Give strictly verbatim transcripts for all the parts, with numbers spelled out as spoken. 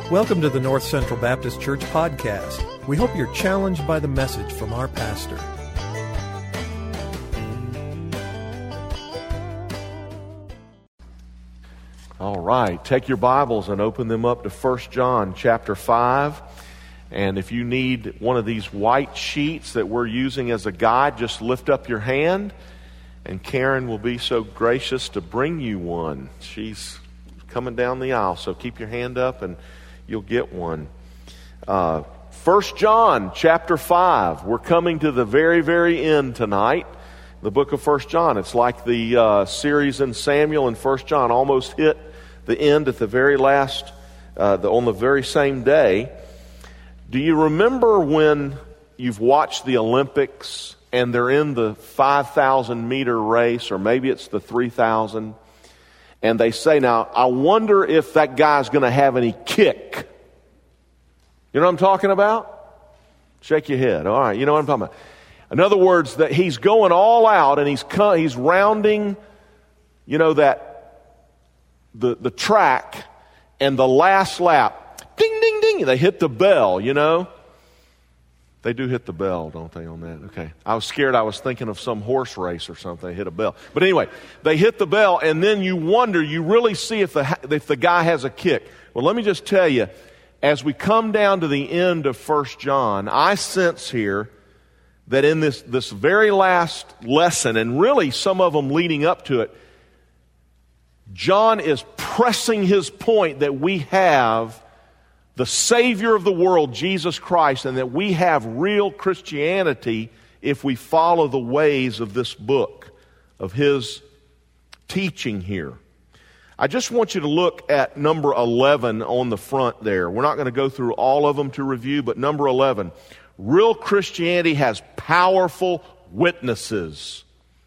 Welcome to the North Central Baptist Church podcast. We hope you're challenged by the message from our pastor. All right, take your Bibles and open them up to First John chapter five. And if you need one of these white sheets that we're using as a guide, just lift up your hand, and Karen will be so gracious to bring you one. She's coming down the aisle, so keep your hand up and you'll get one. Uh, First John chapter five. We're coming to the very, very end tonight. The book of First John. It's like the uh, series in Samuel and First John almost hit the end at the very last, uh, the, on the very same day. Do you remember when you've watched the Olympics and they're in the five thousand meter race, or maybe it's the three thousand, and they say, now, I wonder if that guy's going to have any kick. You know what I'm talking about? Shake your head. All right, you know what I'm talking about. In other words, that he's going all out and he's he's rounding, you know, that the the track, and the last lap, ding, ding, ding, they hit the bell, you know. They do hit the bell, don't they, on that? Okay. I was scared I was thinking of some horse race or something. They hit a bell. But anyway, they hit the bell, and then you wonder, you really see if the if the guy has a kick. Well, let me just tell you, as we come down to the end of First John, I sense here that in this, this very last lesson, and really some of them leading up to it, John is pressing his point that we have the Savior of the world, Jesus Christ, and that we have real Christianity if we follow the ways of this book, of his teaching here. I just want you to look at number eleven on the front there. We're not going to go through all of them to review, but number eleven. Real Christianity has powerful witnesses.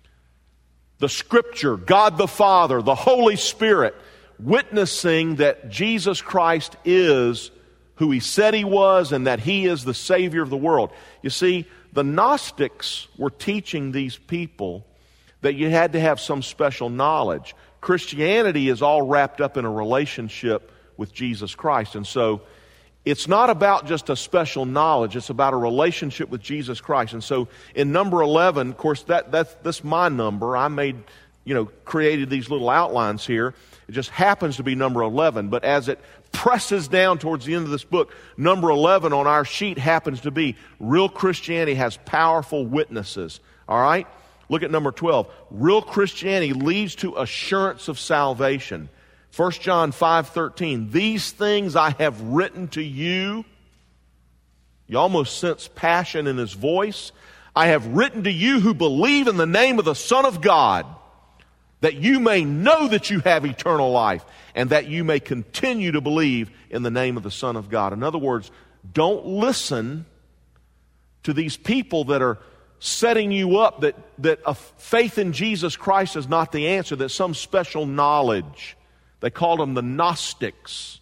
The Scripture, God the Father, the Holy Spirit, witnessing that Jesus Christ is who He said He was and that He is the Savior of the world. You see, the Gnostics were teaching these people that you had to have some special knowledge. Christianity is all wrapped up in a relationship with Jesus Christ. And so it's not about just a special knowledge. It's about a relationship with Jesus Christ. And so in number eleven, of course, that, that's, that's my number. I made, you know, created these little outlines here. It just happens to be number eleven. But as it presses down towards the end of this book, number eleven on our sheet happens to be real Christianity has powerful witnesses. All right? Look at number twelve. Real Christianity leads to assurance of salvation. First John five thirteen. These things I have written to you. You almost sense passion in his voice. I have written to you who believe in the name of the Son of God, that you may know that you have eternal life, and that you may continue to believe in the name of the Son of God. In other words, don't listen to these people that are setting you up that, that a faith in Jesus Christ is not the answer, that some special knowledge. They called them the Gnostics.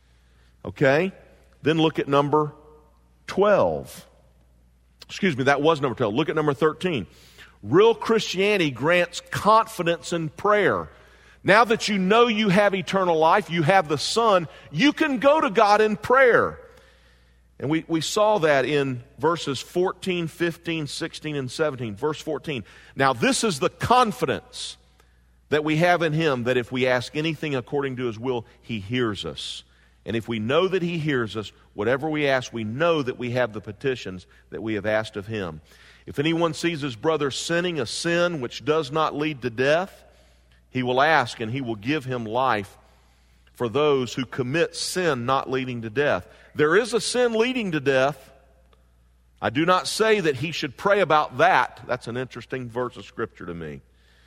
Okay? Then look at number twelve. Excuse me, that was number twelve. Look at number thirteen. Real Christianity grants confidence in prayer. Now that you know you have eternal life, you have the Son, you can go to God in prayer. And we, we saw that in verses fourteen, fifteen, sixteen, and seventeen. Verse fourteen. Now this is the confidence that we have in Him, that if we ask anything according to His will, He hears us. And if we know that He hears us, whatever we ask, we know that we have the petitions that we have asked of Him. If anyone sees his brother sinning a sin which does not lead to death, he will ask and He will give him life for those who commit sin not leading to death. There is a sin leading to death. I do not say that he should pray about that. That's an interesting verse of Scripture to me.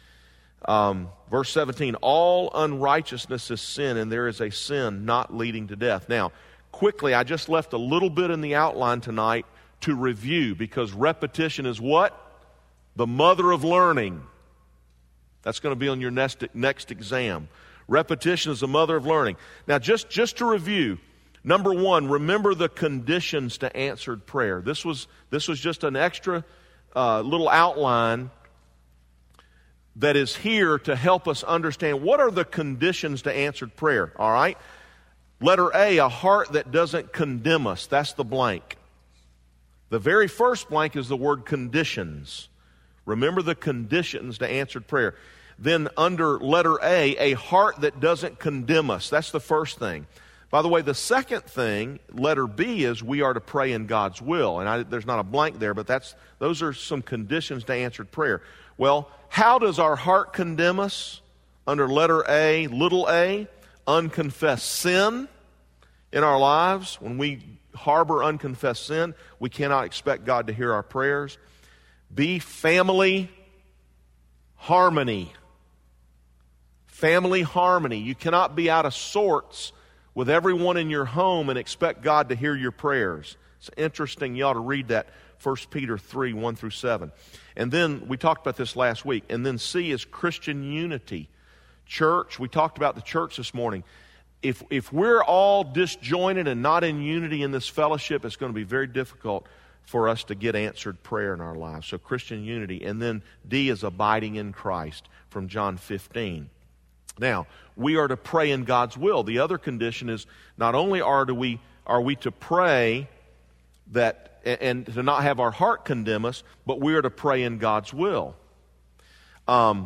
Um, verse seventeen, all unrighteousness is sin, and there is a sin not leading to death. Now, quickly, I just left a little bit in the outline tonight to review, because repetition is what? The mother of learning. That's going to be on your next, next exam. Repetition is the mother of learning. Now, just, just to review, number one, remember the conditions to answered prayer. This was, this was just an extra uh, little outline that is here to help us understand what are the conditions to answered prayer, all right? Letter A, a heart that doesn't condemn us. That's the blank. The very first blank is the word conditions. Remember the conditions to answered prayer. Then under letter A, a heart that doesn't condemn us. That's the first thing. By the way, the second thing, letter B, is we are to pray in God's will. And I, there's not a blank there, but that's those are some conditions to answered prayer. Well, how does our heart condemn us? Under letter A, little a, unconfessed sin in our lives. When we harbor unconfessed sin, we cannot expect God to hear our prayers. B, family harmony. Family harmony. You cannot be out of sorts with everyone in your home and expect God to hear your prayers. It's interesting. You ought to read that, First Peter three, one through seven. And then, we talked about this last week. And then C is Christian unity. Church, we talked about the church this morning. If, if we're all disjointed and not in unity in this fellowship, it's going to be very difficult for us to get answered prayer in our lives. So Christian unity. And then D is abiding in Christ from John fifteen. Now, we are to pray in God's will. The other condition is not only are do we are we to pray that and to not have our heart condemn us, but we are to pray in God's will. Um,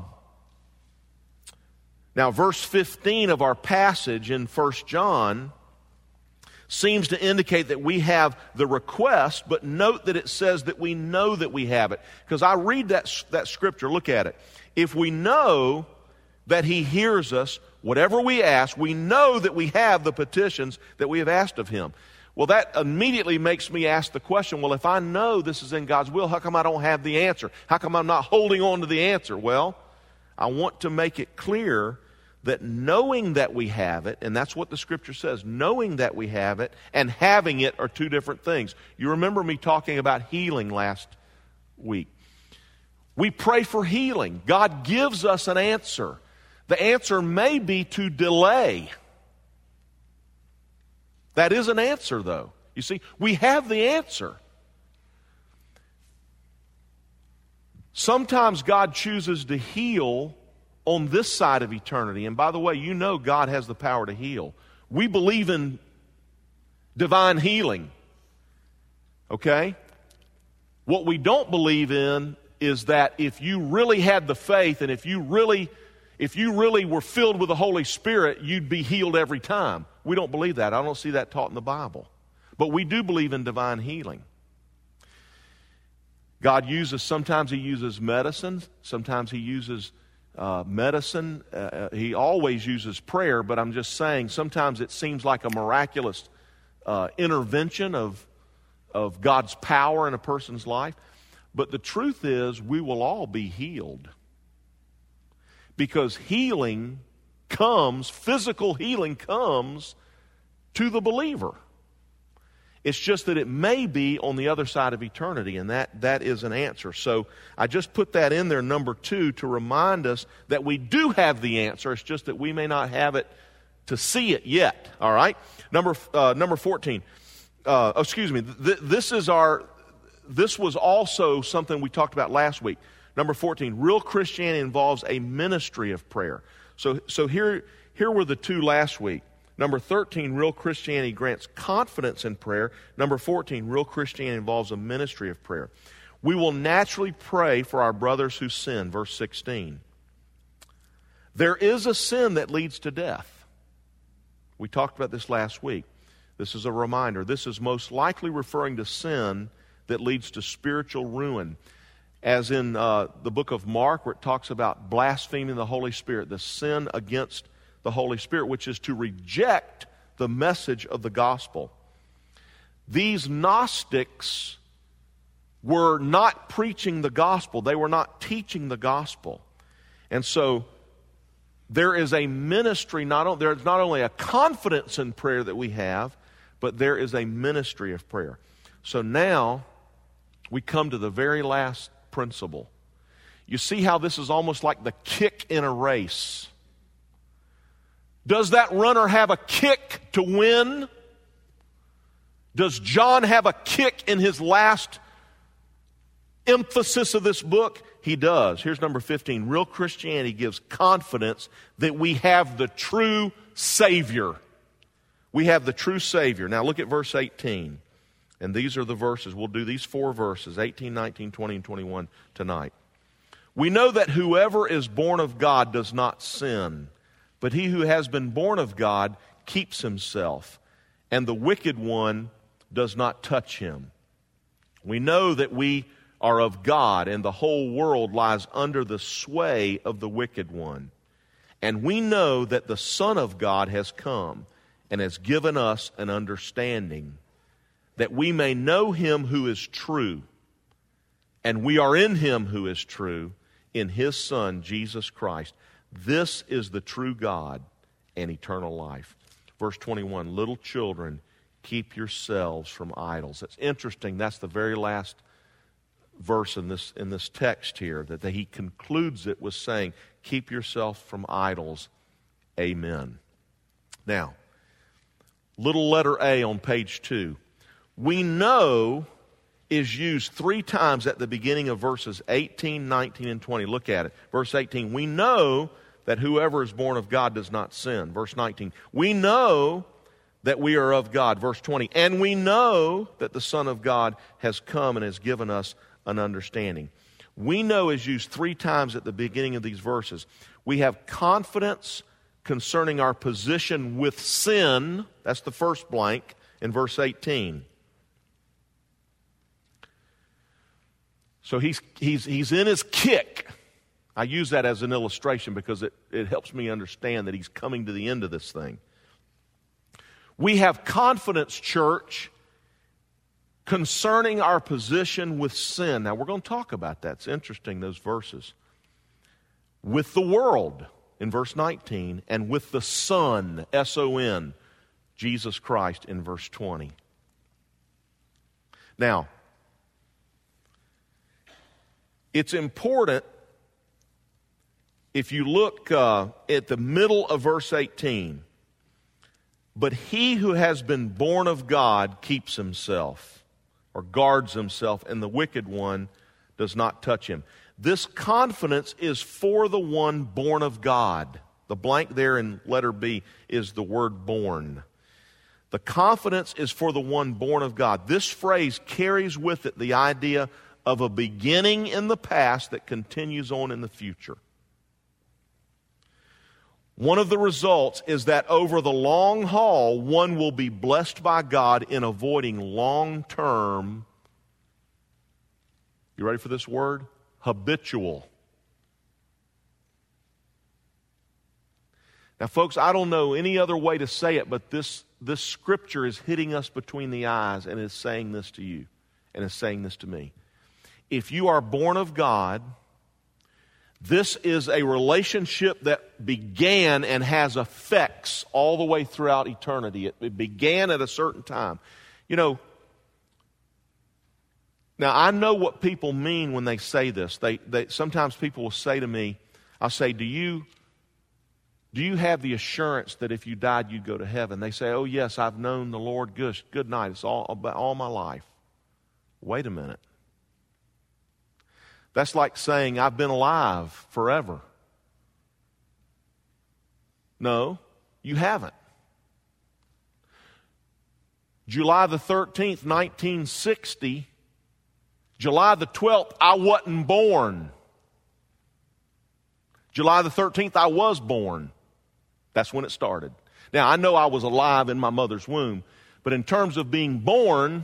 now, verse fifteen of our passage in First John seems to indicate that we have the request, but note that it says that we know that we have it. Because I read that, that scripture, look at it. If we know that He hears us, whatever we ask, we know that we have the petitions that we have asked of Him. Well, that immediately makes me ask the question, well, if I know this is in God's will, how come I don't have the answer? How come I'm not holding on to the answer? Well, I want to make it clear that knowing that we have it, and that's what the Scripture says, knowing that we have it and having it are two different things. You remember me talking about healing last week. We pray for healing. God gives us an answer. The answer may be to delay. That is an answer, though. You see, we have the answer. Sometimes God chooses to heal on this side of eternity. And by the way, you know God has the power to heal. We believe in divine healing. Okay? What we don't believe in is that if you really had the faith and if you really if you really were filled with the Holy Spirit, you'd be healed every time. We don't believe that. I don't see that taught in the Bible. But we do believe in divine healing. God uses, sometimes He uses medicine, sometimes He uses Uh, medicine. Uh, he always uses prayer, but I'm just saying sometimes it seems like a miraculous uh, intervention of, of God's power in a person's life. But the truth is we will all be healed. Because healing comes, physical healing comes to the believer. It's just that it may be on the other side of eternity, and that, that is an answer. So I just put that in there, number two, to remind us that we do have the answer. It's just that we may not have it to see it yet. All right? Number uh, number fourteen. Uh, excuse me. Th- this is our. This was also something we talked about last week. Number fourteen. Real Christianity involves a ministry of prayer. So so here here were the two last week. Number thirteen, real Christianity grants confidence in prayer. Number fourteen, real Christianity involves a ministry of prayer. We will naturally pray for our brothers who sin, verse sixteen. There is a sin that leads to death. We talked about this last week. This is a reminder. This is most likely referring to sin that leads to spiritual ruin. As in uh, the book of Mark, where it talks about blaspheming the Holy Spirit, the sin against the Holy Spirit, which is to reject the message of the gospel. These Gnostics were not preaching the gospel. They were not teaching the gospel. And so there is a ministry, not only, there's not only a confidence in prayer that we have, but there is a ministry of prayer. So now we come to the very last principle. You see how this is almost like the kick in a race. Does that runner have a kick to win? Does John have a kick in his last emphasis of this book? He does. Here's number fifteen. Real Christianity gives confidence that we have the true Savior. We have the true Savior. Now look at verse eighteen. And these are the verses. We'll do these four verses, eighteen, nineteen, twenty, and twenty-one tonight. We know that whoever is born of God does not sin, but he who has been born of God keeps himself, and the wicked one does not touch him. We know that we are of God, and the whole world lies under the sway of the wicked one. And we know that the Son of God has come and has given us an understanding, that we may know him who is true. And we are in him who is true, in his Son, Jesus Christ. This is the true God and eternal life. Verse twenty-one, little children, keep yourselves from idols. It's interesting, that's the very last verse in this, in this text here, that he concludes it with saying, keep yourself from idols. Amen. Now, little letter A on page two. We know is used three times at the beginning of verses eighteen, nineteen, and twenty. Look at it. Verse eighteen, we know that whoever is born of God does not sin. Verse nineteen, we know that we are of God. Verse twenty, and we know that the Son of God has come and has given us an understanding. We know is used three times at the beginning of these verses. We have confidence concerning our position with sin. That's the first blank in verse eighteen. So he's, he's, he's in his kick. I use that as an illustration because it, it helps me understand that he's coming to the end of this thing. We have confidence, church, concerning our position with sin. Now, we're going to talk about that. It's interesting, those verses. With the world, in verse nineteen, and with the Son, S O N, Jesus Christ, in verse twenty. Now, it's important, if you look uh, at the middle of verse eighteen, but he who has been born of God keeps himself, or guards himself, and the wicked one does not touch him. This confidence is for the one born of God. The blank there in letter B is the word born. The confidence is for the one born of God. This phrase carries with it the idea of a beginning in the past that continues on in the future. One of the results is that over the long haul, one will be blessed by God in avoiding long-term, you ready for this word? Habitual. Now, folks, I don't know any other way to say it, but this, this scripture is hitting us between the eyes and is saying this to you and is saying this to me. If you are born of God, this is a relationship that began and has effects all the way throughout eternity. It, it began at a certain time. You know, now I know what people mean when they say this. They, they sometimes people will say to me, I'll say, do you, do you have the assurance that if you died, you'd go to heaven? They say, oh yes, I've known the Lord. Good, good night. It's all, all my life. Wait a minute. That's like saying, I've been alive forever. No, you haven't. July the thirteenth, nineteen sixty, July the twelfth, I wasn't born. July the thirteenth, I was born. That's when it started. Now, I know I was alive in my mother's womb, but in terms of being born,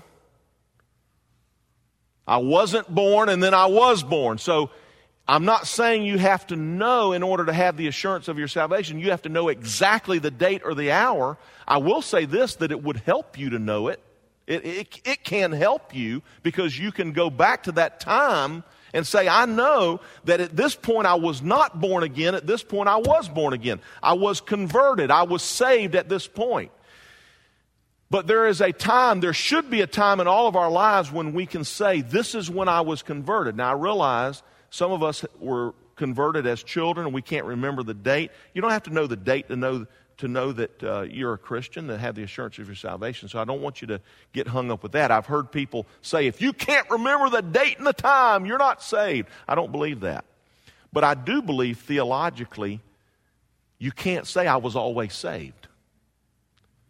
I wasn't born and then I was born. So I'm not saying you have to know in order to have the assurance of your salvation. You have to know exactly the date or the hour. I will say this, that it would help you to know it. It, it, it can help you because you can go back to that time and say, I know that at this point I was not born again. At this point I was born again. I was converted. I was saved at this point. But there is a time, there should be a time in all of our lives when we can say, this is when I was converted. Now, I realize some of us were converted as children and we can't remember the date. You don't have to know the date to know to know that uh, you're a Christian, to have the assurance of your salvation. So I don't want you to get hung up with that. I've heard people say, if you can't remember the date and the time, you're not saved. I don't believe that. But I do believe theologically, you can't say I was always saved.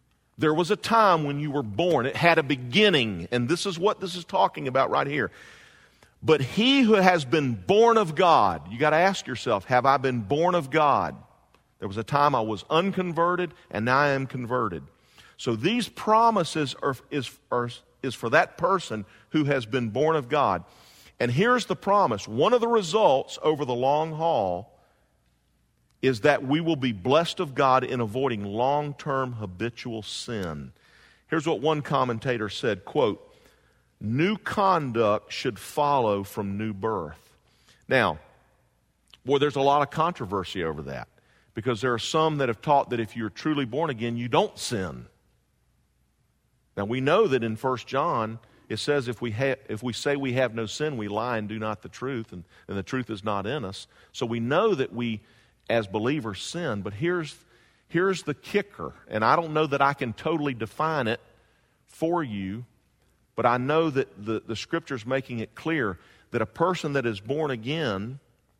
There was a time when you were born. It had a beginning, and this is what this is talking about right here. But he who has been born of God, you got to ask yourself, have I been born of God? There was a time I was unconverted, and now I am converted. So these promises are, is, are, is for that person who has been born of God. And here's the promise. One of the results over the long haul is that we will be blessed of God in avoiding long-term habitual sin. Here's what one commentator said, quote, new conduct should follow from new birth. Now, boy, there's a lot of controversy over that, because there are some that have taught that if you're truly born again, you don't sin. Now, we know that in First John, it says if we ha- if we say we have no sin, we lie and do not the truth, and, and the truth is not in us. So we know that we, as believers, sin. But here's, here's the kicker, and I don't know that I can totally define it for you, but I know that the, the Scripture's making it clear that a person that is born again,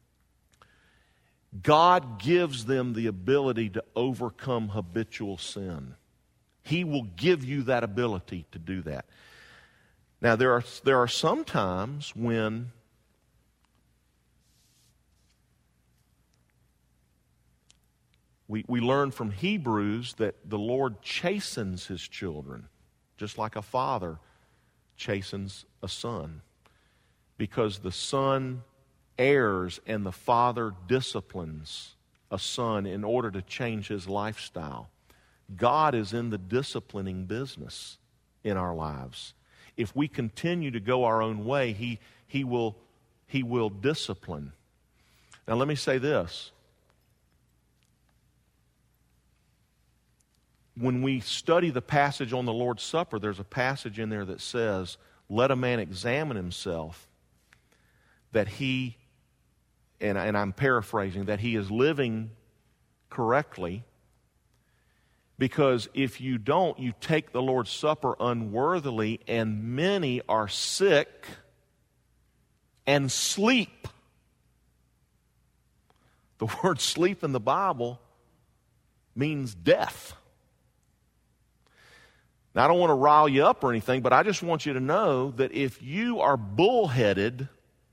God gives them the ability to overcome habitual sin. He will give you that ability to do that. Now, there are, there are some times when we, we learn from Hebrews that the Lord chastens His children, just like a father chastens a son, because the son errs and the father disciplines a son in order to change his lifestyle. God is in the disciplining business in our lives. If we continue to go our own way, He, he, will, he will discipline. Now let me say this. When we study the passage on the Lord's Supper, there's a passage in there that says, let a man examine himself, that he, and, and I'm paraphrasing, that he is living correctly. Because if you don't, you take the Lord's Supper unworthily, and many are sick and sleep. The word sleep in the Bible means death. Now, I don't want to rile you up or anything, but I just want you to know that if you are bullheaded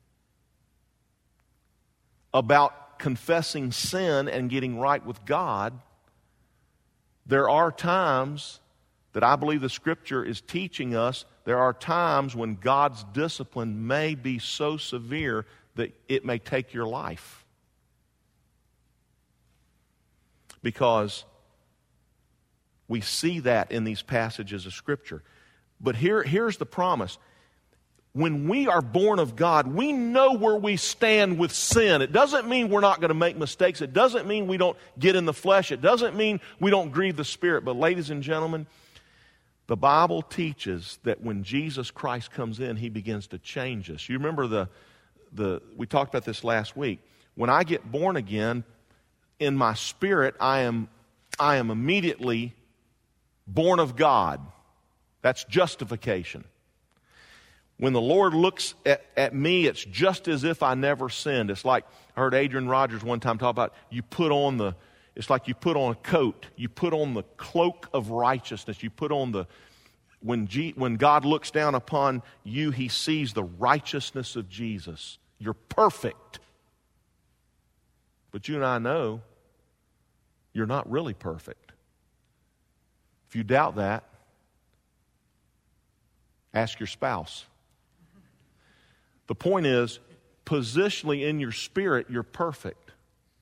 about confessing sin and getting right with God, there are times that I believe the Scripture is teaching us, there are times when God's discipline may be so severe that it may take your life. Because we see that in these passages of Scripture. But here, here's the promise. When we are born of God, we know where we stand with sin. It doesn't mean we're not going to make mistakes. It doesn't mean we don't get in the flesh. It doesn't mean we don't grieve the Spirit. But ladies and gentlemen, the Bible teaches that when Jesus Christ comes in, He begins to change us. You remember the, the we talked about this last week. When I get born again, in my spirit, I am, I am immediately born of God. That's justification. When the Lord looks at, at me, it's just as if I never sinned. It's like, I heard Adrian Rogers one time talk about, you put on the, it's like you put on a coat. You put on the cloak of righteousness. You put on the, when, G, when God looks down upon you, He sees the righteousness of Jesus. You're perfect. But you and I know you're not really perfect. If you doubt that, ask your spouse. The point is, positionally in your spirit, you're perfect.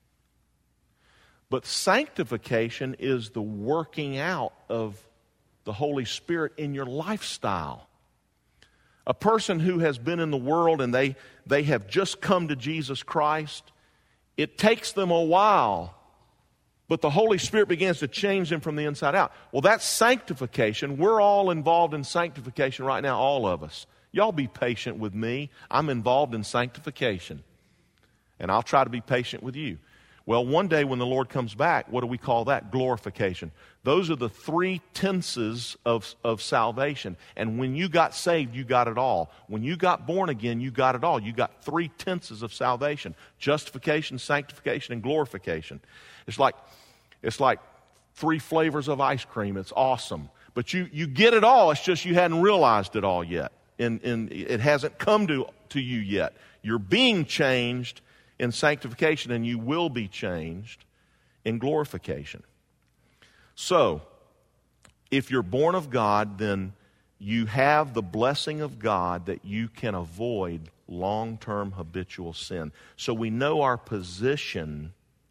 But sanctification is the working out of the Holy Spirit in your lifestyle. A person who has been in the world and they, they have just come to Jesus Christ, it takes them a while, but the Holy Spirit begins to change them from the inside out. Well, that's sanctification. We're all involved in sanctification right now, all of us. Y'all be patient with me. I'm involved in sanctification. And I'll try to be patient with you. Well, one day when the Lord comes back, what do we call that? Glorification. Those are the three tenses of, of salvation. And when you got saved, you got it all. When you got born again, you got it all. You got three tenses of salvation. Justification, sanctification, and glorification. It's like, it's like three flavors of ice cream. It's awesome. But you, you get it all. It's just you hadn't realized it all yet. And, and it hasn't come to, to you yet. You're being changed in sanctification, and you will be changed in glorification. So, if you're born of God, then you have the blessing of God that you can avoid long-term habitual sin. So we know our position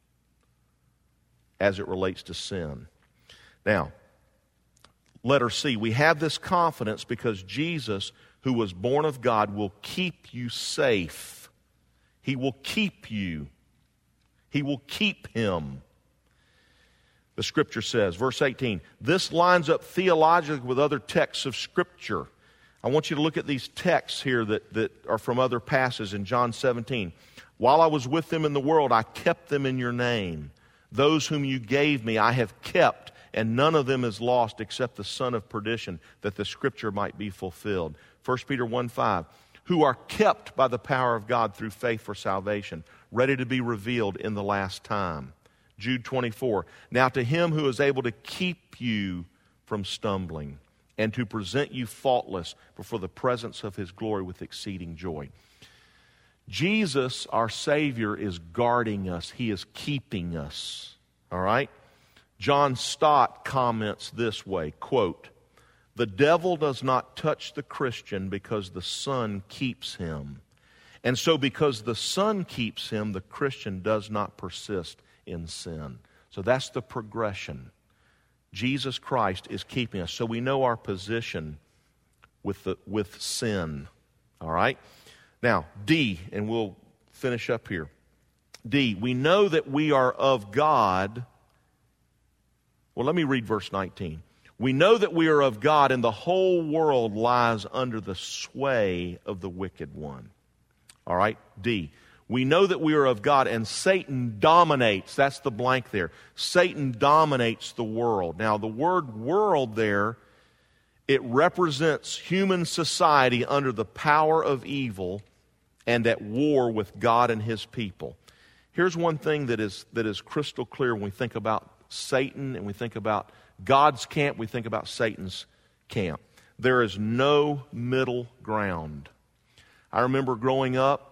as it relates to sin. Now, letter C, we have this confidence because Jesus, who was born of God, will keep you safe. He will keep you. He will keep him. The Scripture says, verse eighteen, this lines up theologically with other texts of Scripture. I want you to look at these texts here that, that are from other passages in John seventeen. While I was with them in the world, I kept them in your name. Those whom you gave me I have kept, and none of them is lost except the son of perdition, that the Scripture might be fulfilled. First Peter one five, who are kept by the power of God through faith for salvation, ready to be revealed in the last time. Jude twenty-four, now to him who is able to keep you from stumbling and to present you faultless before the presence of his glory with exceeding joy. Jesus, our Savior, is guarding us. He is keeping us. All right? John Stott comments this way, quote, the devil does not touch the Christian because the Son keeps him. And so because the Son keeps him, the Christian does not persist in sin. So that's the progression. Jesus Christ is keeping us. So we know our position with the with sin. All right? Now, D, and we'll finish up here. D, we know that we are of God. Well, let me read verse nineteen. We know that we are of God, and the whole world lies under the sway of the wicked one. All right? D, we know that we are of God, and Satan dominates. That's the blank there. Satan dominates the world. Now, the word world there, it represents human society under the power of evil and at war with God and his people. Here's one thing that is, that is crystal clear when we think about Satan and we think about God's camp, we think about Satan's camp. There is no middle ground. I remember growing up,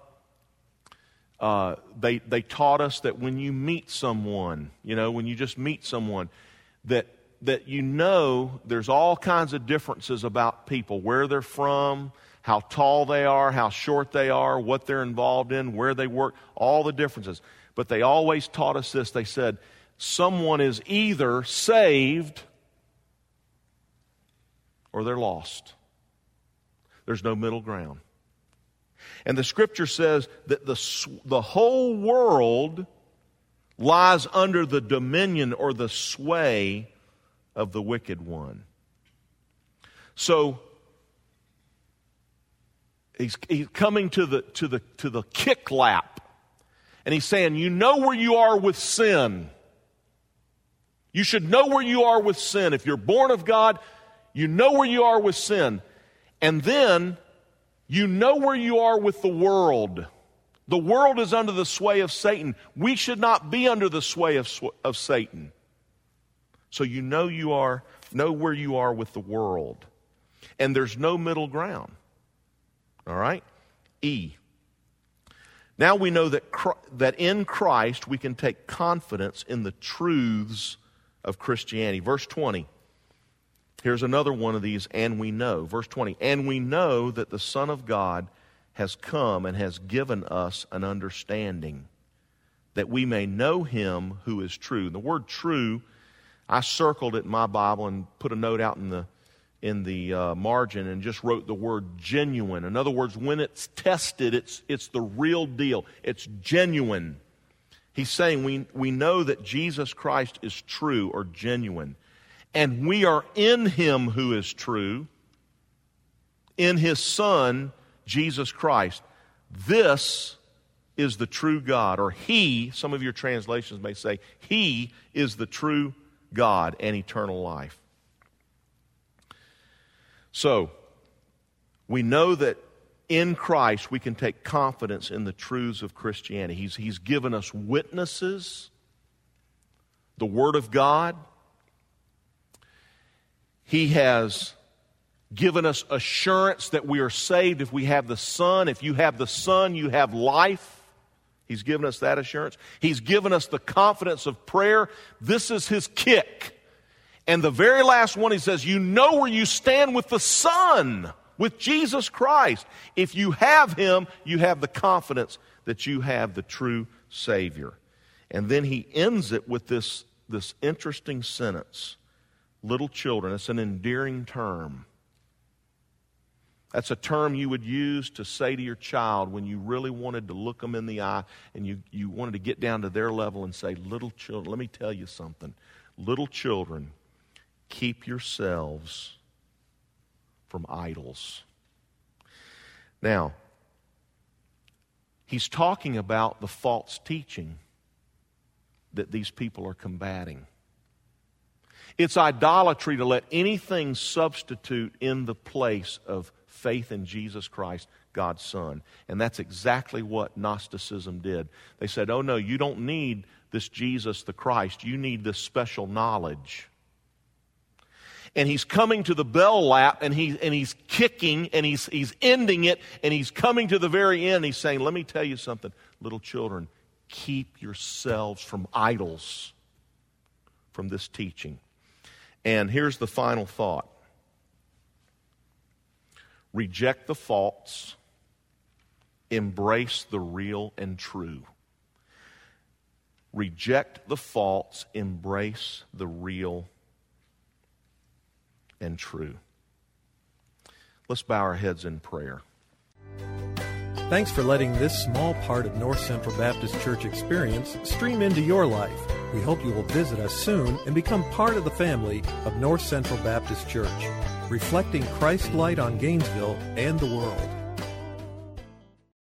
Uh, they they taught us that when you meet someone, you know, when you just meet someone, that that you know there's all kinds of differences about people, where they're from, how tall they are, how short they are, what they're involved in, where they work, all the differences. But they always taught us this. They said, someone is either saved or they're lost. There's no middle ground. And the Scripture says that the, the whole world lies under the dominion or the sway of the wicked one. So he's, he's coming to the, to the, to the kick lap. And he's saying, you know where you are with sin. You should know where you are with sin. If you're born of God, you know where you are with sin. And then you know where you are with the world. The world is under the sway of Satan. We should not be under the sway of, of Satan. So you know you are, know where you are with the world. And there's no middle ground. All right? E. Now we know that, that in Christ we can take confidence in the truths of Christianity. Verse twenty. Here's another one of these, and we know. Verse twenty, and we know that the Son of God has come and has given us an understanding, that we may know him who is true. The word true, I circled it in my Bible and put a note out in the in the uh, margin and just wrote the word genuine. In other words, when it's tested, it's it's the real deal. It's genuine. He's saying we, we know that Jesus Christ is true or genuine. And we are in him who is true, in his Son, Jesus Christ. This is the true God, or he, some of your translations may say, he is the true God and eternal life. So, we know that in Christ we can take confidence in the truths of Christianity. He's, he's given us witnesses, the Word of God. He has given us assurance that we are saved if we have the Son. If you have the Son, you have life. He's given us that assurance. He's given us the confidence of prayer. This is his kick. And the very last one, he says, you know where you stand with the Son, with Jesus Christ. If you have him, you have the confidence that you have the true Savior. And then he ends it with this, this interesting sentence. Little children, it's an endearing term. That's a term you would use to say to your child when you really wanted to look them in the eye and you, you wanted to get down to their level and say, little children, let me tell you something. Little children, keep yourselves from idols. Now, he's talking about the false teaching that these people are combating. It's idolatry to let anything substitute in the place of faith in Jesus Christ, God's Son. And that's exactly what Gnosticism did. They said, oh no, you don't need this Jesus the Christ. You need this special knowledge. And he's coming to the bell lap, and, he, and he's kicking, and he's, he's ending it, and he's coming to the very end. He's saying, let me tell you something. Little children, keep yourselves from idols, from this teaching. And here's the final thought. Reject the false, embrace the real and true. Reject the false, embrace the real and true. Let's bow our heads in prayer. Thanks for letting this small part of North Central Baptist Church experience stream into your life. We hope you will visit us soon and become part of the family of North Central Baptist Church, reflecting Christ's light on Gainesville and the world.